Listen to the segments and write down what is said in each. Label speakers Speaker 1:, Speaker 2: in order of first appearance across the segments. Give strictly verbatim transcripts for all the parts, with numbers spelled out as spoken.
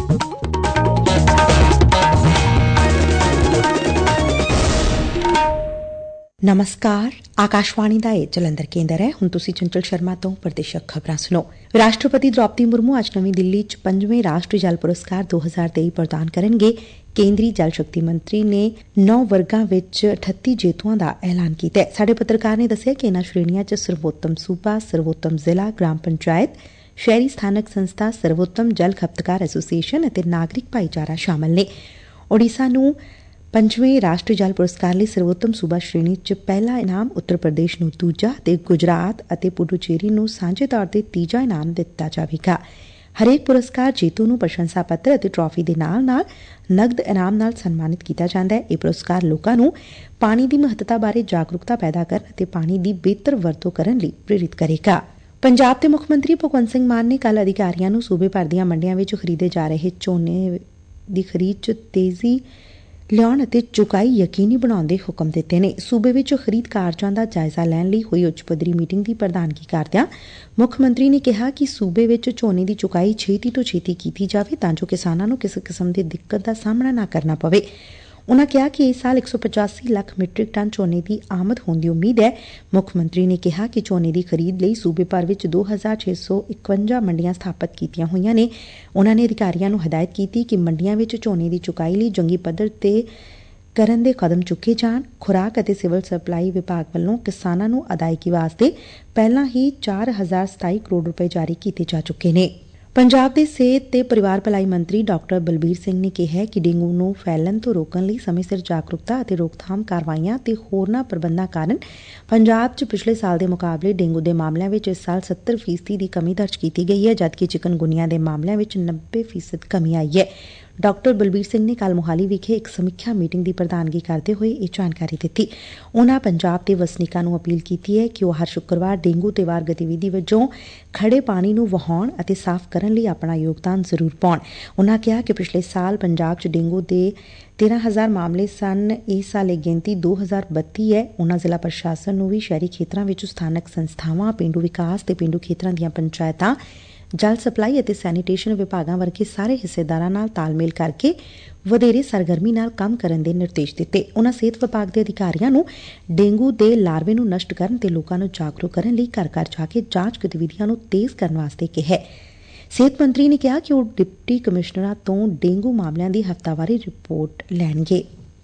Speaker 1: ਨਮਸਕਾਰ, ਆਕਾਸ਼ਵਾਣੀ ਦਾ ਇਹ ਜਲੰਧਰ ਕੇਂਦਰ ਹੈ। ਹੁਣ ਤੁਸੀਂ ਚੰਚਲ ਸ਼ਰਮਾ ਤੋਂ ਪ੍ਰਦੇਸ਼ਕ ਖਬਰਾਂ ਸੁਣੋ। ਰਾਸ਼ਟਰਪਤੀ ਦ੍ਰੌਪਦੀ ਮੁਰਮੂ ਅੱਜ ਨਵੀਂ ਦਿੱਲੀ ਚ ਪੰਜਵੇਂ ਰਾਸ਼ਟਰੀ ਜਲ ਪੁਰਸਕਾਰ ਦੋ ਹਜ਼ਾਰ ਤੇਈ ਪ੍ਰਦਾਨ ਕਰਨਗੇ। ਕੇਂਦਰੀ ਜਲ ਸ਼ਕਤੀ ਮੰਤਰੀ ਨੇ ਨੌ ਵਰਗਾਂ ਵਿੱਚ ਅਠੱਤੀ ਜੇਤੂਆਂ ਦਾ ਐਲਾਨ ਕੀਤਾ। ਸਾਡੇ ਪੱਤਰਕਾਰ ਨੇ ਦੱਸਿਆ ਕਿ ਇਨ੍ਹਾਂ ਸ਼੍ਰੇਣੀਆਂ ਚ ਸਰਵੋਤਮ ਸੂਬਾ, ਸਰਵੋਤਮ ਜ਼ਿਲ੍ਹਾ, ਗ੍ਰਾਮ ਪੰਚਾਇਤ, ਸ਼ਹਿਰੀ ਸਥਾਨਕ ਸੰਸਥਾ, ਸਰਵੋਤਮ ਜਲ ਖਪਤਕਾਰ ਐਸੋਸੀਏਸ਼ਨ ਅਤੇ ਨਾਗਰਿਕ ਭਾਈਚਾਰਾ ਸ਼ਾਮਲ ਨੇ। ਓਡੀਸ਼ਾ ਨੂੰ ਪੰਜਵੇਂ ਰਾਸ਼ਟਰੀ ਜਲ ਪੁਰਸਕਾਰ ਲਈ ਸਰਵੋਤਮ ਸੂਬਾ ਸ਼੍ਰੇਣੀ ਚ ਪਹਿਲਾ ਇਨਾਮ, ਉੱਤਰ ਪ੍ਰਦੇਸ਼ ਨੂੰ ਦੂਜਾ ਤੇ ਗੁਜਰਾਤ ਅਤੇ ਪੁਡੂਚੇਰੀ ਨੂੰ ਸਾਂਝੇ ਤੌਰ ਤੇ ਤੀਜਾ ਇਨਾਮ ਦਿੱਤਾ ਜਾਵੇਗਾ। ਹਰੇਕ ਪੁਰਸਕਾਰ ਜੇਤੂ ਨੂੰ ਪ੍ਰਸ਼ੰਸਾ ਪੱਤਰ ਅਤੇ ਟਰਾਫੀ ਦੇ ਨਾਲ ਨਾਲ ਨਗਦ ਇਨਾਮ ਨਾਲ ਸਨਮਾਨਿਤ ਕੀਤਾ ਜਾਂਦਾ ਹੈ। ਇਹ ਪੁਰਸਕਾਰ ਲੋਕਾਂ ਨੂੰ ਪਾਣੀ ਦੀ ਮਹੱਤਤਾ ਬਾਰੇ ਜਾਗਰੂਕਤਾ ਪੈਦਾ ਕਰਨ ਅਤੇ ਪਾਣੀ ਦੀ ਬਿਹਤਰ ਵਰਤੋਂ ਕਰਨ ਲਈ ਪ੍ਰੇਰਿਤ ਕਰੇਗਾ। ਪੰਜਾਬ ਦੇ ਮੁੱਖ ਮੰਤਰੀ ਭਗਵੰਤ ਸਿੰਘ ਮਾਨ ਨੇ ਕੱਲ੍ਹ ਅਧਿਕਾਰੀਆਂ ਨੂੰ ਸੂਬੇ ਭਰ ਦੀਆਂ ਮੰਡੀਆਂ ਵਿੱਚ ਖਰੀਦੇ ਜਾ ਰਹੇ ਝੋਨੇ ਦੀ ਖਰੀਦ ਚ ਤੇਜ਼ੀ ਲਿਆਉਣ ਅਤੇ ਚੁਕਾਈ ਯਕੀਨੀ ਬਣਾਉਣ ਦੇ ਹੁਕਮ ਦਿੱਤੇ ਨੇ। ਸੂਬੇ ਵਿੱਚ ਖਰੀਦ ਕਾਰਜਾਂ ਦਾ ਜਾਇਜ਼ਾ ਲੈਣ ਲਈ ਹੋਈ ਉੱਚ ਪੱਧਰੀ ਮੀਟਿੰਗ ਦੀ ਪ੍ਰਧਾਨਗੀ ਕਰਦਿਆਂ ਮੁੱਖ ਮੰਤਰੀ ਨੇ ਕਿਹਾ ਕਿ ਸੂਬੇ ਵਿੱਚ ਝੋਨੇ ਦੀ ਚੁਕਾਈ ਛੇਤੀ ਤੋਂ ਛੇਤੀ ਕੀਤੀ ਜਾਵੇ ਤਾਂ ਜੋ ਕਿਸਾਨਾਂ ਨੂੰ ਕਿਸੇ ਕਿਸਮ ਦੀ ਦਿੱਕਤ ਦਾ ਸਾਹਮਣਾ ਨਾ ਕਰਨਾ ਪਵੇ। ਉਨ੍ਹਾਂ ਕਿਹਾ ਕਿ ਇਸ ਸਾਲ ਇੱਕ ਸੌ ਪਚਾਸੀ ਲੱਖ ਮੀਟ੍ਰਿਕ ਟਨ ਝੋਨੇ ਦੀ ਆਮਦ ਹੋਣ ਦੀ ਉਮੀਦ ਹੈ। ਮੁੱਖ ਮੰਤਰੀ ਨੇ ਕਿਹਾ ਕਿ ਝੋਨੇ ਦੀ ਖਰੀਦ ਲਈ ਸੂਬੇ ਭਰ ਵਿੱਚ ਦੋ ਹਜ਼ਾਰ ਛੇ ਸੌ ਇਕਵੰਜਾ ਮੰਡੀਆਂ ਸਥਾਪਤ ਕੀਤੀਆਂ ਹੋਈਆਂ ਨੇ। ਉਨ੍ਹਾਂ ਨੇ ਅਧਿਕਾਰੀਆਂ ਨੂੰ ਹਦਾਇਤ ਕੀਤੀ ਕਿ ਮੰਡੀਆਂ ਵਿੱਚ ਝੋਨੇ ਦੀ ਚੁਕਾਈ ਲਈ ਜੰਗੀ ਪੱਧਰ ਤੇ ਕਰਨ ਦੇ ਕਦਮ ਚੁੱਕੇ ਜਾਣ। ਖੁਰਾਕ ਅਤੇ ਸਿਵਲ ਸਪਲਾਈ ਵਿਭਾਗ ਵੱਲੋਂ ਕਿਸਾਨਾਂ ਨੂੰ ਅਦਾਇਗੀ ਵਾਸਤੇ ਪਹਿਲਾਂ ਹੀ ਚਾਰ ਹਜ਼ਾਰ ਸਤਾਈ ਕਰੋੜ ਰੁਪਏ ਜਾਰੀ ਕੀਤੇ ਜਾ ਚੁੱਕੇ ਨੇ। ਪੰਜਾਬ ਦੇ ਸਿਹਤ ਤੇ ਪਰਿਵਾਰ ਭਲਾਈ ਮੰਤਰੀ ਡਾਕਟਰ ਬਲਬੀਰ ਸਿੰਘ ਨੇ ਕਿਹਾ ਕਿ ਡੇਂਗੂ ਨੂੰ ਫੈਲਣ ਤੋਂ ਰੋਕਣ ਲਈ ਸਮੇਂ ਸਿਰ ਜਾਗਰੂਕਤਾ ਅਤੇ ਰੋਕਥਾਮ ਕਾਰਵਾਈਆਂ ਤੇ ਹੋਰਨਾਂ ਪ੍ਰਬੰਧਾਂ ਕਾਰਨ ਪੰਜਾਬ ਚ ਪਿਛਲੇ ਸਾਲ ਦੇ ਮੁਕਾਬਲੇ ਡੇਂਗੂ ਦੇ ਮਾਮਲਿਆਂ ਵਿੱਚ ਇਸ ਸਾਲ ਸੱਤਰ ਫੀਸਦੀ ਦੀ ਕਮੀ ਦਰਜ ਕੀਤੀ ਗਈ ਹੈ, ਜਦਕਿ ਚਿਕਨਗੁਨੀਆ ਦੇ ਮਾਮਲਿਆਂ ਵਿੱਚ ਨੱਬੇ ਫੀਸਦ ਕਮੀ ਆਈ ਹੈ। ਡਾਕਟਰ ਬਲਬੀਰ ਸਿੰਘ ਨੇ ਕੱਲ੍ਹ ਮੋਹਾਲੀ ਵਿਖੇ ਇੱਕ ਸਮੀਖਿਆ ਮੀਟਿੰਗ ਦੀ ਪ੍ਰਧਾਨਗੀ ਕਰਦੇ ਹੋਏ ਇਹ ਜਾਣਕਾਰੀ ਦਿੱਤੀ। ਉਨ੍ਹਾਂ ਪੰਜਾਬ ਦੇ ਵਸਨੀਕਾਂ ਨੂੰ ਅਪੀਲ ਕੀਤੀ ਹੈ ਕਿ ਉਹ ਹਰ ਸ਼ੁੱਕਰਵਾਰ ਡੇਂਗੂ ਤੇ ਵਾਰ ਗਤੀਵਿਧੀ ਵਜੋਂ ਖੜੇ ਪਾਣੀ ਨੂੰ ਵਹਾਉਣ ਅਤੇ ਸਾਫ਼ ਕਰਨ ਲਈ ਆਪਣਾ ਯੋਗਦਾਨ ਜ਼ਰੂਰ ਪਾਉਣ। ਉਨ੍ਹਾਂ ਕਿਹਾ ਕਿ ਪਿਛਲੇ ਸਾਲ ਪੰਜਾਬ ਚ ਡੇਂਗੂ ਦੇ ਤੇਰਾਂ ਹਜ਼ਾਰ ਮਾਮਲੇ ਸਨ, ਇਸ ਸਾਲ ਇਹ ਗਿਣਤੀ ਦੋ ਹਜ਼ਾਰ ਬੱਤੀ ਹੈ। ਉਨ੍ਹਾਂ ਜ਼ਿਲ੍ਹਾ ਪ੍ਰਸ਼ਾਸਨ ਨੂੰ ਵੀ ਸ਼ਹਿਰੀ ਖੇਤਰਾਂ ਵਿੱਚ ਸਥਾਨਕ ਸੰਸਥਾਵਾਂ, ਪੇਂਡੂ ਵਿਕਾਸ ਤੇ ਪੇਂਡੂ ਖੇਤਰਾਂ ਦੀਆਂ ਪੰਚਾਇਤਾਂ, ਜਲ ਸਪਲਾਈ ਅਤੇ ਸੈਨੀਟੇਸ਼ਨ ਵਿਭਾਗਾਂ ਵਰਗੇ ਸਾਰੇ ਹਿੱਸੇਦਾਰਾਂ ਨਾਲ ਤਾਲਮੇਲ ਕਰਕੇ ਵਧੇਰੇ ਸਰਗਰਮੀ ਨਾਲ ਕੰਮ ਕਰਨ ਦੇ ਨਿਰਦੇਸ਼ ਦਿੱਤੇ। ਉਨ੍ਹਾਂ ਸਿਹਤ ਵਿਭਾਗ ਦੇ ਅਧਿਕਾਰੀਆਂ ਨੂੰ ਡੇਂਗੂ ਦੇ ਲਾਰਵੇ ਨੂੰ ਨਸ਼ਟ ਕਰਨ ਤੇ ਲੋਕਾਂ ਨੂੰ ਜਾਗਰੂਕ ਕਰਨ ਲਈ ਘਰ ਘਰ ਜਾ ਕੇ ਜਾਂਚ ਗਤੀਵਿਧੀਆਂ ਨੂੰ ਤੇਜ਼ ਕਰਨ ਵਾਸਤੇ ਕਿਹਾ। ਸਿਹਤ ਮੰਤਰੀ ਨੇ ਕਿਹਾ ਕਿ ਉਹ ਡਿਪਟੀ ਕਮਿਸ਼ਨਰਾਂ ਤੋਂ ਡੇਂਗੂ ਮਾਮਲਿਆਂ ਦੀ ਹਫ਼ਤਾਵਾਰੀ ਰਿਪੋਰਟ ਲੈਣਗੇ।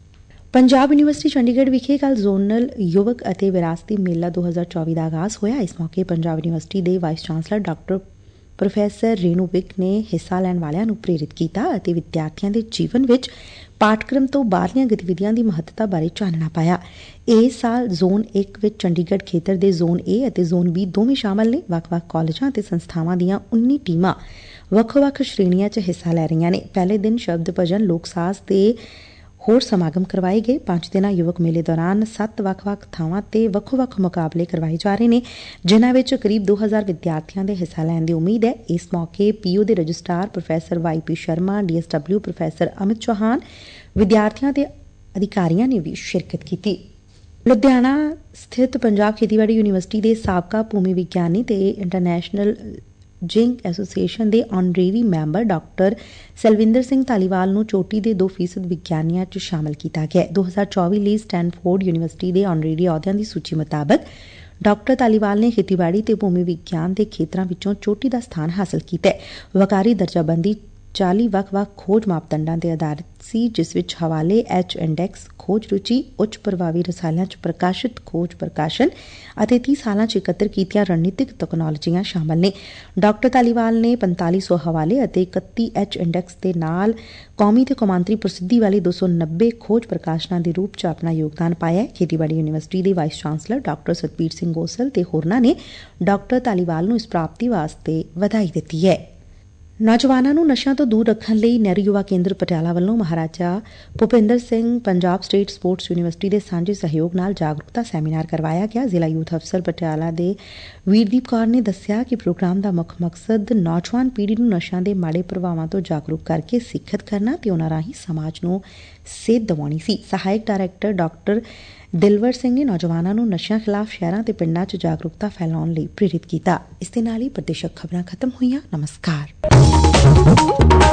Speaker 1: ਪੰਜਾਬ ਯੂਨੀਵਰਸਿਟੀ ਚੰਡੀਗੜ੍ਹ ਵਿਖੇ ਕੱਲ੍ਹ ਜ਼ੋਨਲ ਯੁਵਕ ਅਤੇ ਵਿਰਾਸਤੀ ਮੇਲਾ ਦੋ ਹਜ਼ਾਰ ਚੌਵੀ ਦਾ ਆਗਾਜ਼ ਹੋਇਆ। ਇਸ ਮੌਕੇ ਪੰਜਾਬ ਯੂਨੀਵਰਸਿਟੀ ਦੇ vice chancellor doctor professor Renu Vig ਨੇ ਹਿੱਸਾ ਲੈਣ ਵਾਲਿਆਂ ਨੂੰ ਪ੍ਰੇਰਿਤ ਕੀਤਾ ਅਤੇ ਵਿਦਿਆਰਥੀਆਂ ਦੇ ਜੀਵਨ ਵਿੱਚ ਪਾਠਕ੍ਰਮ ਤੋਂ ਬਾਹਰਲੀਆਂ ਗਤੀਵਿਧੀਆਂ ਦੀ ਮਹੱਤਤਾ ਬਾਰੇ ਚਾਨਣਾ ਪਾਇਆ। ਇਸ ਸਾਲ ਜ਼ੋਨ ਇੱਕ ਵਿੱਚ ਚੰਡੀਗੜ੍ਹ ਖੇਤਰ ਦੇ ਜ਼ੋਨ ਏ ਅਤੇ ਜ਼ੋਨ ਬੀ ਦੋਵੇਂ ਸ਼ਾਮਲ ਨੇ। ਵੱਖ-ਵੱਖ ਕਾਲਜਾਂ ਅਤੇ ਸੰਸਥਾਵਾਂ ਦੀਆਂ ਉੱਨੀ ਟੀਮਾਂ ਵੱਖੋ-ਵੱਖ ਸ਼੍ਰੇਣੀਆਂ ਚ ਹਿੱਸਾ ਲੈ ਰਹੀਆਂ ਨੇ। ਪਹਿਲੇ ਦਿਨ ਸ਼ਬਦ ਭਜਨ, ਲੋਕ ਸਾਜ਼ ਤੇ ਹੋਰ ਸਮਾਗਮ ਕਰਵਾਏ ਗਏ। ਪੰਜ ਦਿਨਾਂ ਯੁਵਕ ਮੇਲੇ ਦੌਰਾਨ ਸੱਤ ਵੱਖ-ਵੱਖ ਥਾਵਾਂ ਤੇ ਵੱਖੋ-ਵੱਖ ਮੁਕਾਬਲੇ ਕਰਵਾਏ ਜਾ ਰਹੇ ਨੇ, ਜਿਨ੍ਹਾਂ ਵਿੱਚ ਕਰੀਬ ਦੋ ਹਜ਼ਾਰ ਵਿਦਿਆਰਥੀਆਂ ਦੇ ਹਿੱਸਾ ਲੈਣ ਦੀ ਉਮੀਦ ਹੈ। ਇਸ ਮੌਕੇ ਪੀਓ ਦੇ registrar professor Y P Sharma, D S W professor Amit Chauhan, ਵਿਦਿਆਰਥੀਆਂ ਤੇ ਅਧਿਕਾਰੀਆਂ ਨੇ ਵੀ ਸ਼ਿਰਕਤ ਕੀਤੀ। ਲੁਧਿਆਣਾ ਸਥਿਤ ਪੰਜਾਬ ਖੇਤੀਬਾੜੀ ਯੂਨੀਵਰਸਿਟੀ ਦੇ ਸਾਬਕਾ ਭੂਮੀ ਵਿਗਿਆਨੀ ਤੇ ਇੰਟਰਨੈਸ਼ਨਲ ਜਿੰਕ ਐਸੋਸੀਏਸ਼ਨ ਦੇ honorary member doctor Selvinder Singh Dhaliwal ਨੂੰ ਚੋਟੀ ਦੇ ਦੋ ਫੀਸਦ ਵਿਗਿਆਨੀਆਂ ਚ ਸ਼ਾਮਲ ਕੀਤਾ ਗਿਆ। ਦੋ ਹਜ਼ਾਰ ਚੌਵੀ ਲਈ ਸਟੈਨਫੋਰਡ ਯੂਨੀਵਰਸਿਟੀ ਦੇ ਆਨਰੇਰੀ ਅਹੁਦਿਆਂ ਦੀ ਸੂਚੀ ਮੁਤਾਬਕ ਡਾਕਟਰ ਧਾਲੀਵਾਲ ਨੇ ਖੇਤੀਬਾੜੀ ਤੇ ਭੂਮੀ ਵਿਗਿਆਨ ਦੇ ਖੇਤਰਾਂ ਵਿੱਚੋਂ ਚੋਟੀ ਦਾ ਸਥਾਨ ਹਾਸਲ ਕੀਤਾ। ਵਕਾਰੀ ਦਰਜਾਬੰਦੀ ਚਾਲੀ ਵੱਖ-ਵੱਖ ਖੋਜ ਮਾਪਦੰਡਾਂ ਤੇ ਆਧਾਰਿਤ ਸੀ, ਜਿਸ ਵਿੱਚ ਹਵਾਲੇ, ਐਚ ਇੰਡੈਕਸ, ਖੋਜ ਰੁਚੀ, ਉੱਚ ਪ੍ਰਭਾਵੀ ਰਸਾਲਿਆਂ ਚ ਪ੍ਰਕਾਸ਼ਿਤ ਖੋਜ ਪ੍ਰਕਾਸ਼ਨ ਅਤੇ ਤੀਹ ਸਾਲਾਂ ਚ ਇਕੱਤਰ ਕੀਤੀਆਂ ਰਣਨੀਤਿਕ ਤਕਨਾਲੋਜੀਆਂ ਸ਼ਾਮਲ ਨੇ। ਡਾਕਟਰ ਧਾਲੀਵਾਲ ਨੇ ਪੰਤਾਲੀ ਸੌ ਹਵਾਲੇ ਅਤੇ ਇਕੱਤੀ ਐਚ ਇੰਡੈਕਸ ਦੇ ਨਾਲ ਕੌਮੀ ਤੇ ਕੌਮਾਂਤਰੀ ਪ੍ਰਸਿੱਧੀ ਵਾਲੇ ਦੋ ਸੌ ਨੱਬੇ ਖੋਜ ਪ੍ਰਕਾਸ਼ਨਾਂ ਦੇ ਰੂਪ ਚ ਆਪਣਾ ਯੋਗਦਾਨ ਪਾਇਆ। ਖੇਤੀਬਾੜੀ ਯੂਨੀਵਰਸਿਟੀ ਦੇ vice chancellor doctor Satbir Singh Gosal ਤੇ ਹੋਰਨਾਂ ਨੇ ਡਾਕਟਰ ਧਾਲੀਵਾਲ ਨੂੰ ਇਸ ਪ੍ਰਾਪਤੀ ਵਾਸਤੇ ਵਧਾਈ ਦਿੱਤੀ ਹੈ। ਨੌਜਵਾਨਾਂ ਨੂੰ ਨਸ਼ਿਆਂ ਤੋਂ ਦੂਰ ਰੱਖਣ ਲਈ ਨਹਿਰੂ ਯੁਵਾ ਕੇਂਦਰ ਪਟਿਆਲਾ ਵੱਲੋਂ Maharaja Bhupinder Singh Punjab state sports university ਦੇ ਸਾਂਝੇ ਸਹਿਯੋਗ ਨਾਲ ਜਾਗਰੂਕਤਾ ਸੈਮੀਨਾਰ ਕਰਵਾਇਆ ਗਿਆ। ਜ਼ਿਲ੍ਹਾ ਯੂਥ ਅਫਸਰ ਪਟਿਆਲਾ ਦੇ ਵੀਰਦੀਪ ਕੌਰ ਨੇ ਦੱਸਿਆ ਕਿ ਪ੍ਰੋਗਰਾਮ ਦਾ ਮੁੱਖ ਮਕਸਦ ਨੌਜਵਾਨ ਪੀੜ੍ਹੀ ਨੂੰ ਨਸ਼ਿਆਂ ਦੇ ਮਾੜੇ ਪ੍ਰਭਾਵਾਂ ਤੋਂ ਜਾਗਰੂਕ ਕਰਕੇ ਸਿੱਖਿਅਤ ਕਰਨਾ ਤੇ ਉਨ੍ਹਾਂ ਰਾਹੀਂ ਸਮਾਜ ਨੂੰ ਸੇਧ ਦਿਵਾਉਣੀ ਸੀ। ਸਹਾਇਕ ਡਾਇਰੈਕਟਰ ਡਾਕਟਰ ਦਿਲਵਰ ਸਿੰਘ ਨੇ ਨੌਜਵਾਨਾਂ ਨੂੰ ਨਸ਼ਿਆਂ ਖਿਲਾਫ਼ ਸ਼ਹਿਰਾਂ ਤੇ ਪਿੰਡਾਂ 'ਚ ਜਾਗਰੂਕਤਾ ਫੈਲਾਉਣ ਲਈ ਪ੍ਰੇਰਿਤ ਕੀਤਾ। ਇਸ ਦੇ ਨਾਲ ਹੀ ਪ੍ਰਦੇਸ਼ਕ ਖਬਰਾਂ ਖਤਮ ਹੋਈਆਂ। ਨਮਸਕਾਰ।